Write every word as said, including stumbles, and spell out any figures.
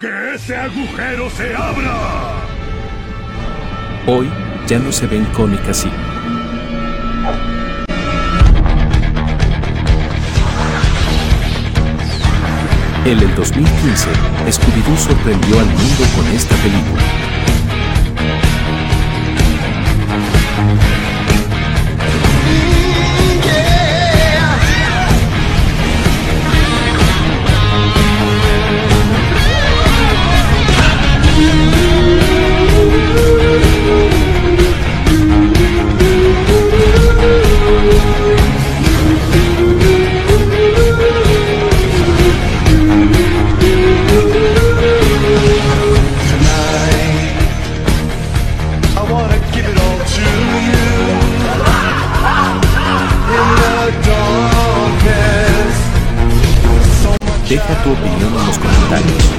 ¡Que ese agujero se abra! Hoy ya no se ven cómics así. En el dos mil quince, Scooby-Doo sorprendió al mundo con esta película. Deja tu opinión en los comentarios.